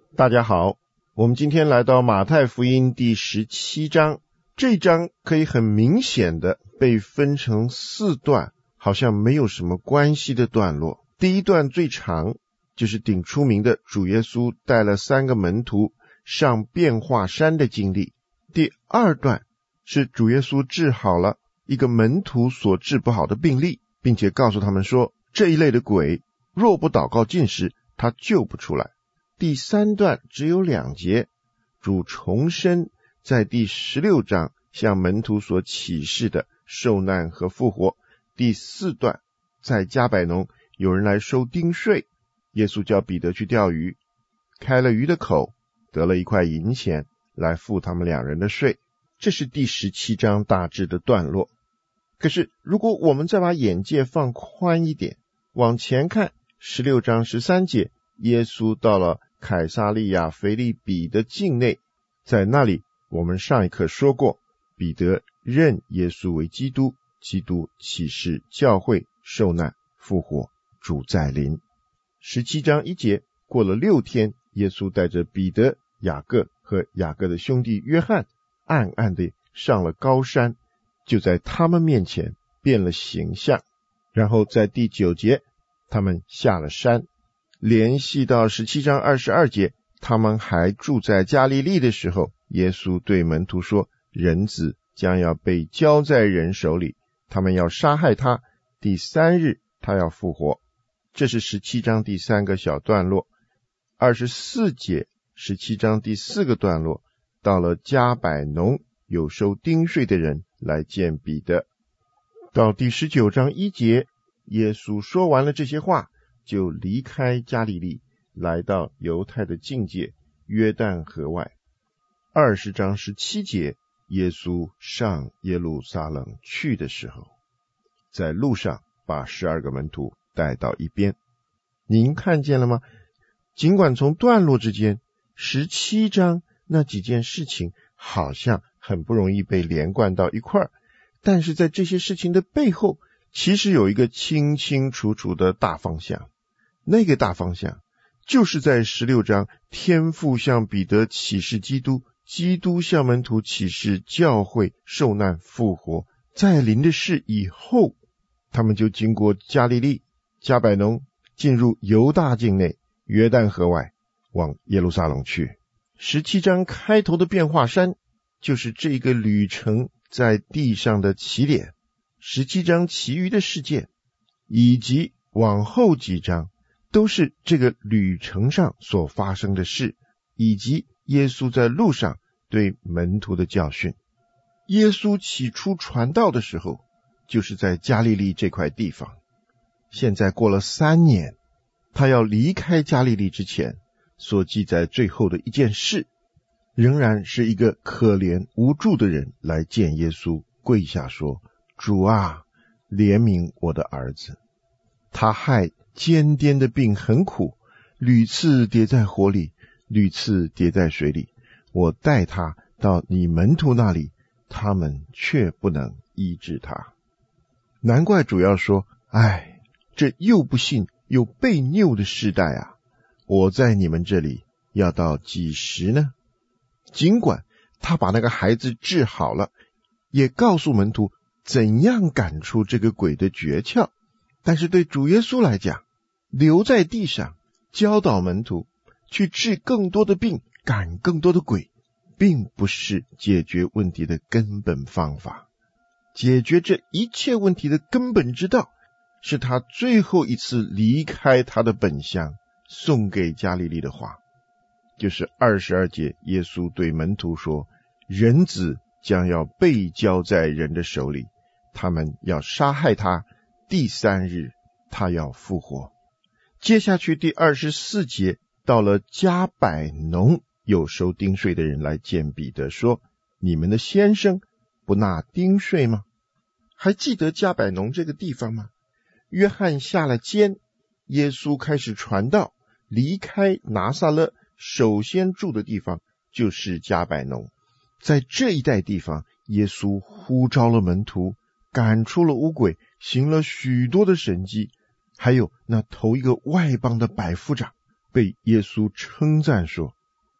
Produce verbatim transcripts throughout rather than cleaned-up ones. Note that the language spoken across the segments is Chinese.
大家好，我们今天来到马太福音第十七章，这一章可以很明显的被分成四段，好像没有什么关系的段落。第一段最长，就是顶出名的主耶稣带了三个门徒上变化山的经历。第二段是主耶稣治好了一个门徒所治不好的病例，并且告诉他们说，这一类的鬼若不祷告禁食，他救不出来。第三段只有两节，主重申在第十六章向门徒所启示的受难和复活。第四段在加百农有人来收丁税，耶稣叫彼得去钓鱼，开了鱼的口，得了一块银钱来付他们两人的税。这是第十七章大致的段落。可是如果我们再把眼界放宽一点，往前看十六章十三节，耶稣到了凯撒利亚腓立比的境内，在那里我们上一课说过，彼得认耶稣为基督，基督启示教会受难复活，主再临。十七章一节，过了六天，耶稣带着彼得、雅各和雅各的兄弟约翰暗暗地上了高山，就在他们面前变了形象。然后在第九节，他们下了山，联系到十七章二十二节，他们还住在加利利的时候，耶稣对门徒说，人子将要被交在人手里，他们要杀害他，第三日他要复活。这是十七章第三个小段落。二十四节，十七章第四个段落，到了加百农，有收丁税的人来见彼得。到第十九章一节，耶稣说完了这些话，就离开加利利，来到犹太的境界约旦河外。二十章十七节，耶稣上耶路撒冷去的时候，在路上把十二个门徒带到一边。您看见了吗？尽管从段落之间，十七章那几件事情好像很不容易被连贯到一块儿，但是在这些事情的背后，其实有一个清清楚楚的大方向。那个大方向就是在十六章，天父向彼得启示基督，基督向门徒启示教会受难复活再临的事以后，他们就经过加利利、加百农，进入犹大境内约旦河外，往耶路撒冷去。十七章开头的变化山就是这个旅程在地上的起点。十七章其余的事件以及往后几章都是这个旅程上所发生的事，以及耶稣在路上对门徒的教训。耶稣起初传道的时候就是在加利利这块地方，现在过了三年，他要离开加利利之前所记载最后的一件事，仍然是一个可怜无助的人来见耶稣，跪下说，主啊，怜悯我的儿子，他害尖颠的病很苦，屡次跌在火里，屡次跌在水里，我带他到你门徒那里，他们却不能医治他。难怪主要说，哎，这又不信又悖拗的世代啊，我在你们这里要到几时呢？尽管他把那个孩子治好了，也告诉门徒怎样赶出这个鬼的诀窍，但是对主耶稣来讲，留在地上教导门徒去治更多的病，赶更多的鬼，并不是解决问题的根本方法。解决这一切问题的根本之道，是他最后一次离开他的本乡送给加利利的话，就是二十二节，耶稣对门徒说，人子将要被交在人的手里，他们要杀害他，第三日他要复活。接下去第二十四节，到了加百农，有收丁税的人来见彼得说，你们的先生不纳丁税吗？还记得加百农这个地方吗？约翰下了监，耶稣开始传道，离开拿撒勒，首先住的地方就是加百农。在这一带地方，耶稣呼召了门徒，赶出了污鬼，行了许多的神迹，还有那头一个外邦的百夫长被耶稣称赞说，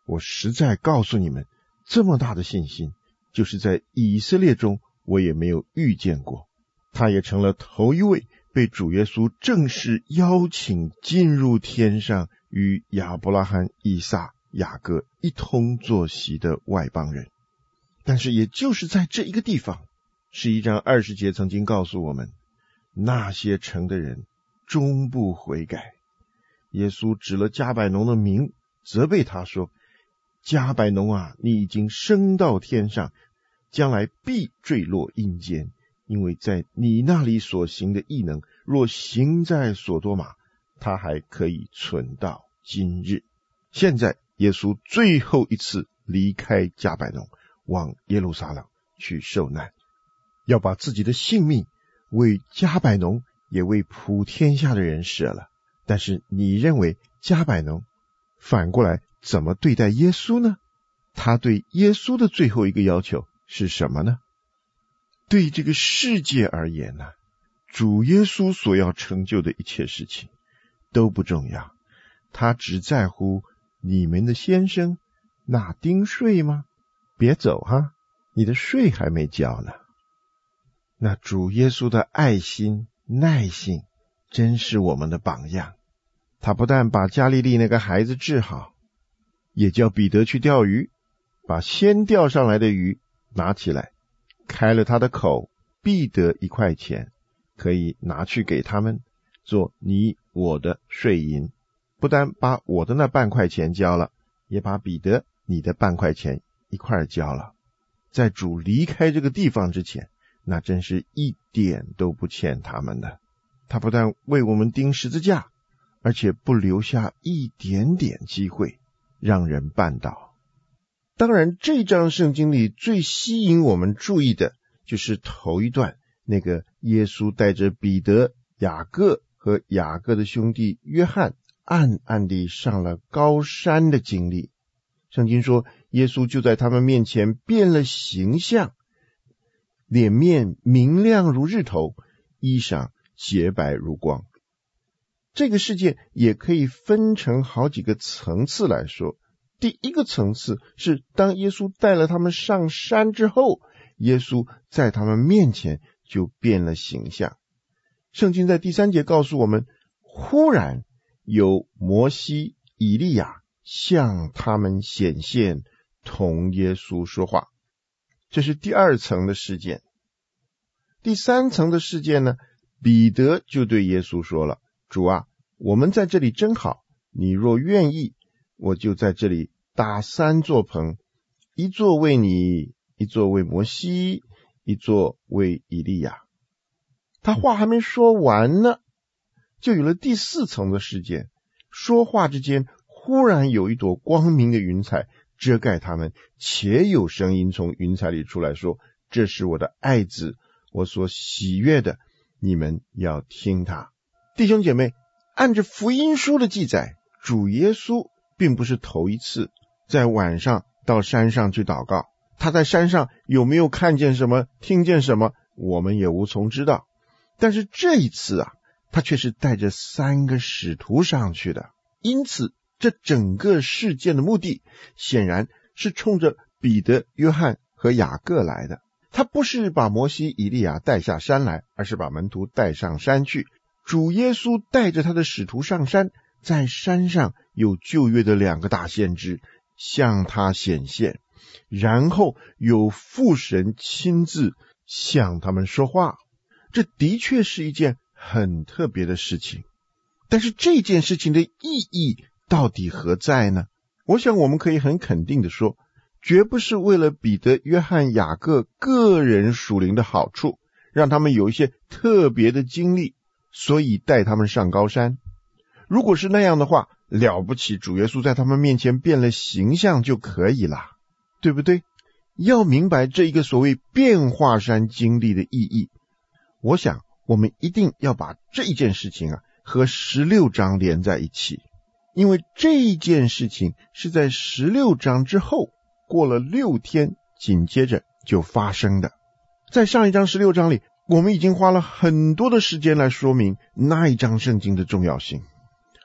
我实在告诉你们，这么大的信心，就是在以色列中我也没有遇见过。他也成了头一位被主耶稣正式邀请进入天上，与亚伯拉罕、以撒、雅各一同坐席的外邦人。但是也就是在这一个地方，十一章二十节曾经告诉我们，那些城的人终不悔改。耶稣指了迦百农的名，责备他说，迦百农啊，你已经升到天上，将来必坠落阴间，因为在你那里所行的异能，若行在所多玛，他还可以存到今日。现在耶稣最后一次离开迦百农，往耶路撒冷去受难，要把自己的性命为迦百农也为普天下的人舍了。但是你认为迦百农反过来怎么对待耶稣呢？他对耶稣的最后一个要求是什么呢？对这个世界而言呢、啊，主耶稣所要成就的一切事情都不重要，他只在乎你们的先生纳丁税吗？别走哈，你的税还没交呢。那主耶稣的爱心耐性真是我们的榜样。他不但把加利利那个孩子治好，也叫彼得去钓鱼，把先钓上来的鱼拿起来，开了他的口，必得一块钱，可以拿去给他们做你我的税银。不但把我的那半块钱交了，也把彼得你的半块钱一块交了。在主离开这个地方之前，那真是一点都不欠他们的。他不但为我们钉十字架，而且不留下一点点机会让人绊倒。当然，这章圣经里最吸引我们注意的就是头一段，那个耶稣带着彼得、雅各和雅各的兄弟约翰暗暗地上了高山的经历。圣经说，耶稣就在他们面前变了形象，脸面明亮如日头，衣裳洁白如光。这个事件也可以分成好几个层次来说。第一个层次是当耶稣带了他们上山之后，耶稣在他们面前就变了形象。圣经在第三节告诉我们，忽然有摩西、以利亚向他们显现，同耶稣说话。这是第二层的事件。第三层的事件呢，彼得就对耶稣说了，主啊，我们在这里真好，你若愿意，我就在这里搭三座棚，一座为你，一座为摩西，一座为以利亚。他话还没说完呢，就有了第四层的事件。说话之间，忽然有一朵光明的云彩遮盖他们，且有声音从云彩里出来说，这是我的爱子，我所喜悦的，你们要听他。弟兄姐妹，按着福音书的记载，主耶稣并不是头一次在晚上到山上去祷告。他在山上有没有看见什么，听见什么，我们也无从知道。但是这一次啊，他却是带着三个使徒上去的。因此这整个事件的目的显然是冲着彼得、约翰和雅各来的。他不是把摩西、以利亚带下山来，而是把门徒带上山去。主耶稣带着他的使徒上山，在山上有旧约的两个大先知向他显现，然后有父神亲自向他们说话。这的确是一件很特别的事情。但是这件事情的意义到底何在呢？我想我们可以很肯定的说，绝不是为了彼得、约翰、雅各个人属灵的好处，让他们有一些特别的经历，所以带他们上高山。如果是那样的话，了不起，主耶稣在他们面前变了形象就可以了，对不对？要明白这一个所谓变化山经历的意义，我想我们一定要把这一件事情啊和十六章连在一起。因为这一件事情是在十六章之后过了六天紧接着就发生的。在上一章十六章里，我们已经花了很多的时间来说明那一章圣经的重要性。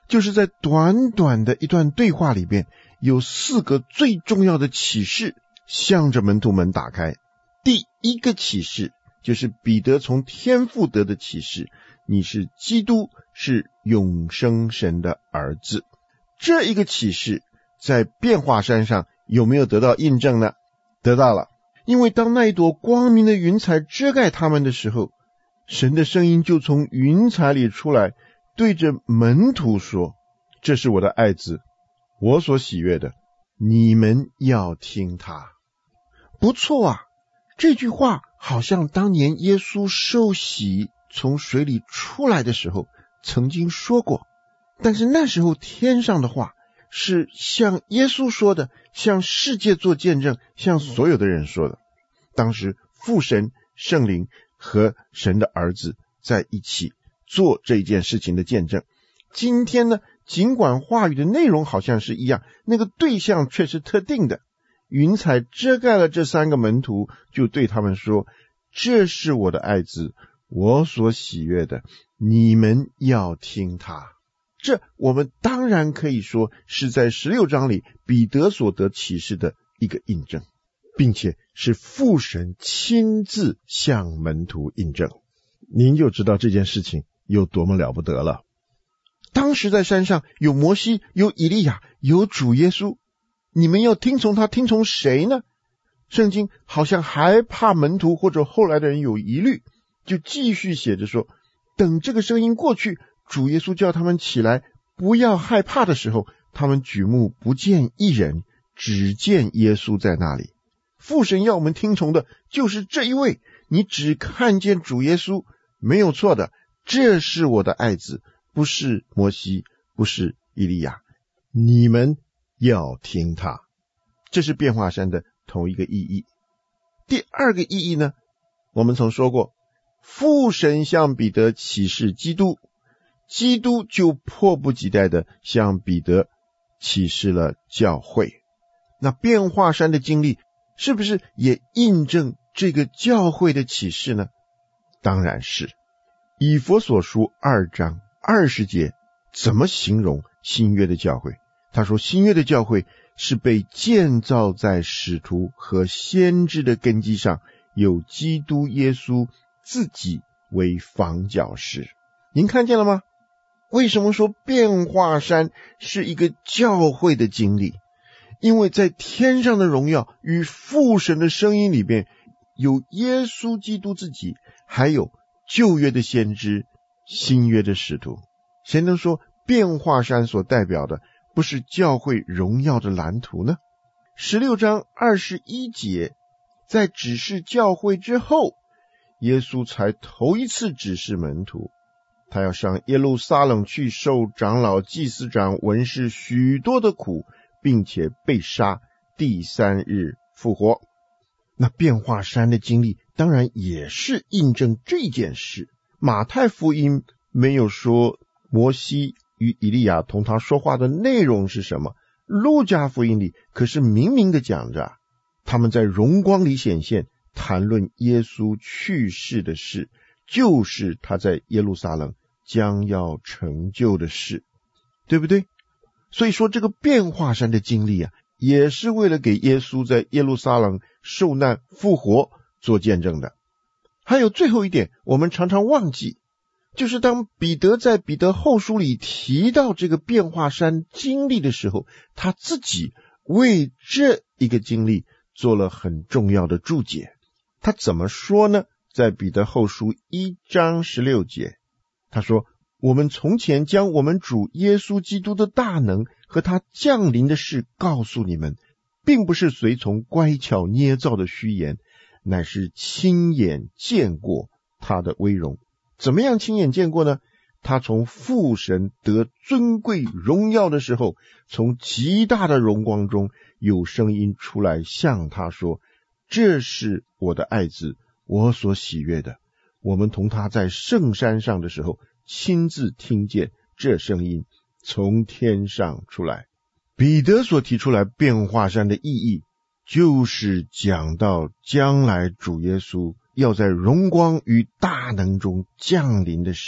就是在短短的一段对话里边，有四个最重要的启示向着门徒们打开。第一个启示就是彼得从天父得的启示，你是基督，是永生神的儿子。这一个启示在变化山上有没有得到印证呢？得到了，因为当那一朵光明的云彩遮盖他们的时候，神的声音就从云彩里出来，对着门徒说，这是我的爱子，我所喜悦的，你们要听他。不错啊，这句话好像当年耶稣受洗从水里出来的时候曾经说过，但是那时候天上的话是向耶稣说的，向世界做见证，向所有的人说的。当时父神、圣灵和神的儿子在一起做这件事情的见证。今天呢，尽管话语的内容好像是一样，那个对象却是特定的。云彩遮盖了这三个门徒，就对他们说，这是我的爱子，我所喜悦的，你们要听他。这我们当然可以说是在十六章里彼得所得启示的一个印证，并且是父神亲自向门徒印证。您就知道这件事情有多么了不得了。当时在山上有摩西，有以利亚，有主耶稣，你们要听从他，听从谁呢？圣经好像还怕门徒或者后来的人有疑虑，就继续写着说，等这个声音过去，主耶稣叫他们起来，不要害怕的时候，他们举目不见一人，只见耶稣在那里。父神要我们听从的就是这一位，你只看见主耶稣，没有错的，这是我的爱子，不是摩西，不是以利亚，你们要听他。这是变化山的同一个意义。第二个意义呢，我们曾说过，父神向彼得启示基督，基督就迫不及待地向彼得启示了教会。那变化山的经历是不是也印证这个教会的启示呢？当然是。以弗所书二章二十节怎么形容新约的教会？他说，新约的教会是被建造在使徒和先知的根基上，有基督耶稣自己为房角石。您看见了吗？为什么说变化山是一个教会的经历？因为在天上的荣耀与父神的声音里边，有耶稣基督自己，还有旧约的先知，新约的使徒。谁能说变化山所代表的不是教会荣耀的蓝图呢？十六章二十一节，在指示教会之后，耶稣才头一次指示门徒，他要上耶路撒冷去受长老、祭司长、文士许多的苦，并且被杀，第三日复活。那变化山的经历当然也是印证这件事。马太福音没有说摩西与以利亚同他说话的内容是什么，路加福音里可是明明的讲着，他们在荣光里显现，谈论耶稣去世的事，就是他在耶路撒冷将要成就的事，对不对？所以说这个变化山的经历啊，也是为了给耶稣在耶路撒冷受难复活做见证的。还有最后一点，我们常常忘记，就是当彼得在彼得后书里提到这个变化山经历的时候，他自己为这一个经历做了很重要的注解。他怎么说呢？在彼得后书一章十六节，他说，我们从前将我们主耶稣基督的大能和他降临的事告诉你们，并不是随从乖巧捏造的虚言，乃是亲眼见过他的威荣。怎么样亲眼见过呢？他从父神得尊贵荣耀的时候，从极大的荣光中有声音出来向他说，这是我的爱子，我所喜悦的。我们同他在圣山上的时候，亲自听见这声音从天上出来。彼得所提出来变化山的意义，就是讲到将来主耶稣要在荣光与大能中降临的事，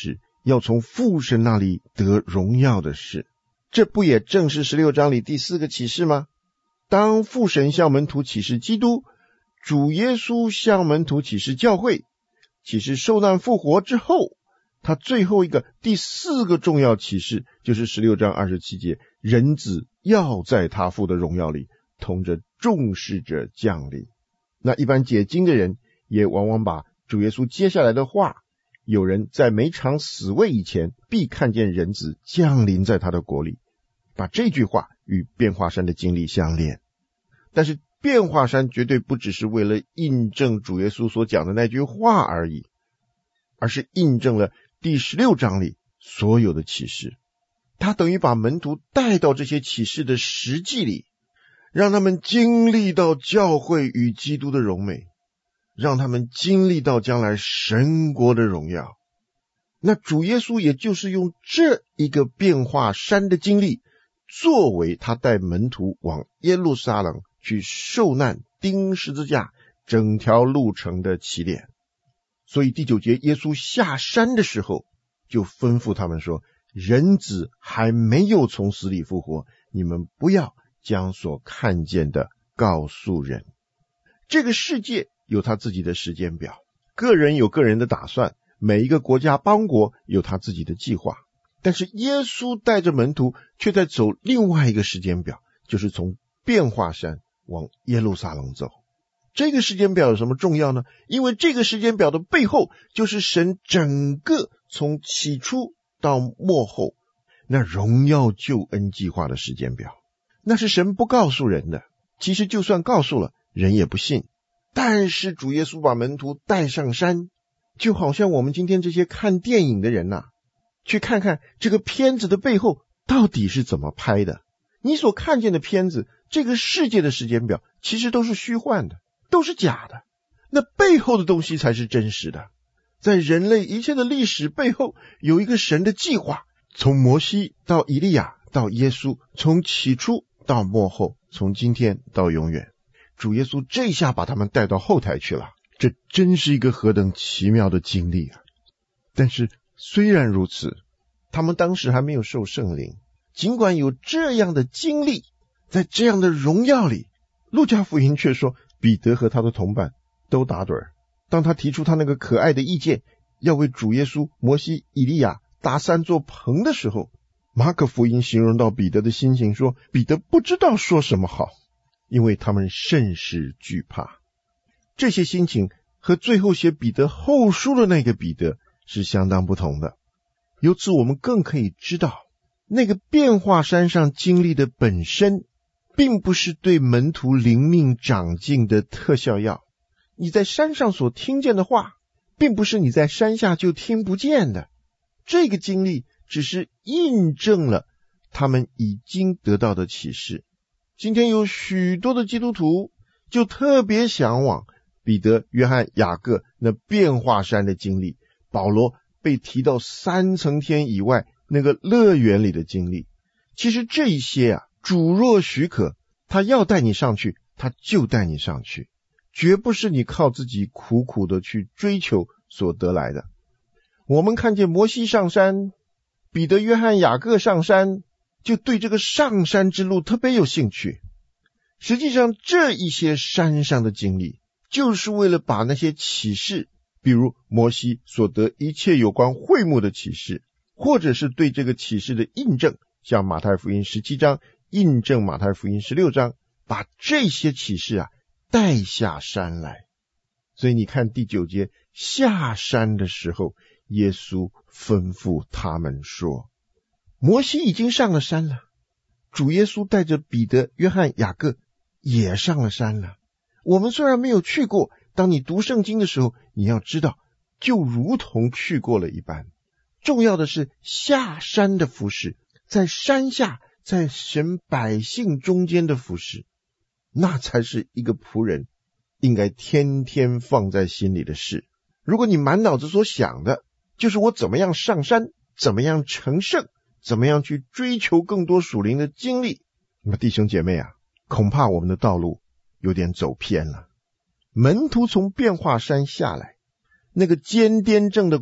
要从父神那里得荣耀的事。这不也正是十六章里第四个启示吗？当父神向门徒启示基督，主耶稣向门徒启示教会，启示受难复活之后，他最后一个第四个重要启示就是十六章二十七节，人子要在他父的荣耀里同着众使者降临。那一般解经的人也往往把主耶稣接下来的话，有人在每场死位以前必看见人子降临在他的国里，把这句话与变化山的经历相连。但是变化山绝对不只是为了印证主耶稣所讲的那句话而已，而是印证了第十六章里所有的启示。他等于把门徒带到这些启示的实际里，让他们经历到教会与基督的荣美，让他们经历到将来神国的荣耀。那主耶稣也就是用这一个变化山的经历，作为他带门徒往耶路撒冷去受难钉十字架整条路程的起点。所以第九节耶稣下山的时候就吩咐他们说，人子还没有从死里复活，你们不要将所看见的告诉人。这个世界有他自己的时间表，个人有个人的打算，每一个国家邦国有他自己的计划，但是耶稣带着门徒却在走另外一个时间表，就是从变化山往耶路撒冷走。这个时间表有什么重要呢？因为这个时间表的背后就是神整个从起初到末后那荣耀救恩计划的时间表。那是神不告诉人的，其实就算告诉了，人也不信。但是主耶稣把门徒带上山，就好像我们今天这些看电影的人啊，去看看这个片子的背后到底是怎么拍的。你所看见的片子，这个世界的时间表其实都是虚幻的，都是假的，那背后的东西才是真实的。在人类一切的历史背后有一个神的计划，从摩西到以利亚到耶稣，从起初到末后，从今天到永远。主耶稣这下把他们带到后台去了，这真是一个何等奇妙的经历啊！但是虽然如此，他们当时还没有受圣灵，尽管有这样的经历，在这样的荣耀里，路加福音却说彼得和他的同伴都打盹儿。当他提出他那个可爱的意见，要为主耶稣、摩西、以利亚搭三座棚的时候，马可福音形容到彼得的心情说，彼得不知道说什么好，因为他们甚是惧怕。这些心情和最后写彼得后书的那个彼得是相当不同的。由此我们更可以知道，那个变化山上经历的本身并不是对门徒灵命长进的特效药。你在山上所听见的话，并不是你在山下就听不见的。这个经历只是印证了他们已经得到的启示。今天有许多的基督徒就特别向往彼得、约翰、雅各那变化山的经历，保罗被提到三层天以外那个乐园里的经历。其实这一些啊，主若许可，他要带你上去，他就带你上去，绝不是你靠自己苦苦的去追求所得来的。我们看见摩西上山，彼得、约翰、雅各上山，就对这个上山之路特别有兴趣。实际上这一些山上的经历，就是为了把那些启示，比如摩西所得一切有关会幕的启示，或者是对这个启示的印证，像马太福音十七章印证马太福音十六章，把这些启示啊带下山来。所以你看第九节，下山的时候，耶稣吩咐他们说，摩西已经上了山了，主耶稣带着彼得、约翰、雅各也上了山了。我们虽然没有去过，当你读圣经的时候，你要知道，就如同去过了一般。重要的是下山的服事，在山下，在神百姓中间的服事，那才是一个仆人应该天天放在心里的事。如果你满脑子所想的就是我怎么样上山，怎么样成圣，怎么样去追求更多属灵的经历，那么弟兄姐妹啊，恐怕我们的道路有点走偏了。门徒从变化山下来，那个奸颠正的鬼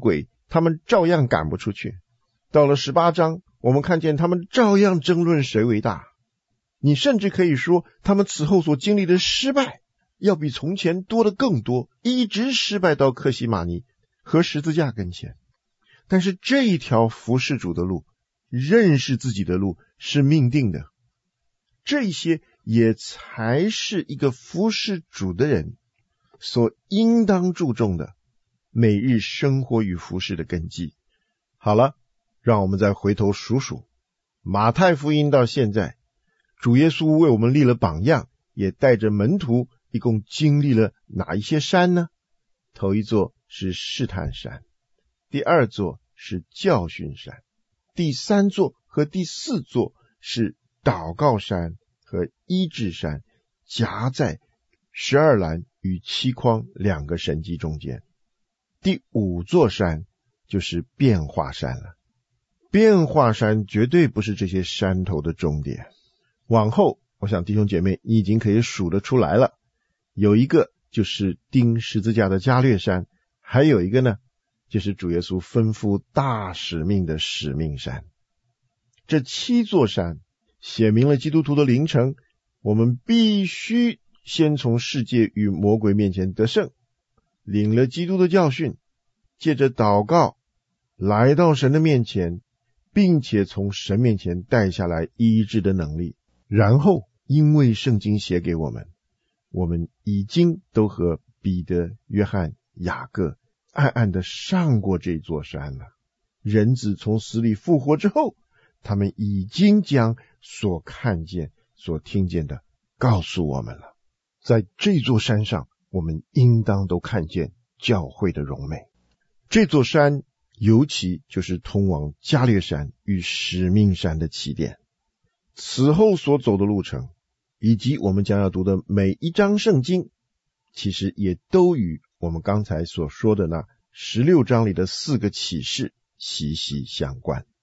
他们照样赶不出去。到了十八章，我们看见他们照样争论谁为大。你甚至可以说，他们此后所经历的失败要比从前多得更多，一直失败到客西马尼和十字架跟前。但是这一条服侍主的路，认识自己的路是命定的，这些也才是一个服侍主的人所应当注重的每日生活与服侍的根基。好了，让我们再回头数数马太福音到现在，主耶稣为我们立了榜样，也带着门徒一共经历了哪一些山呢？头一座是试探山，第二座是教训山，第三座和第四座是祷告山和医治山，夹在十二栏与七筐两个神迹中间。第五座山就是变化山了。变化山绝对不是这些山头的终点，往后我想弟兄姐妹你已经可以数得出来了，有一个就是钉十字架的加略山，还有一个呢就是主耶稣吩咐大使命的使命山。这七座山写明了基督徒的灵程，我们必须先从世界与魔鬼面前得胜，领了基督的教训，借着祷告来到神的面前，并且从神面前带下来医治的能力。然后因为圣经写给我们，我们已经都和彼得、约翰、雅各暗暗的上过这座山了。人子从死里复活之后，他们已经将所看见所听见的告诉我们了。在这座山上，我们应当都看见教会的荣美。这座山尤其就是通往加略山与使命山的起点。此后所走的路程，以及我们将要读的每一章圣经，其实也都与我们刚才所说的那十六章里的四个启示息息相关。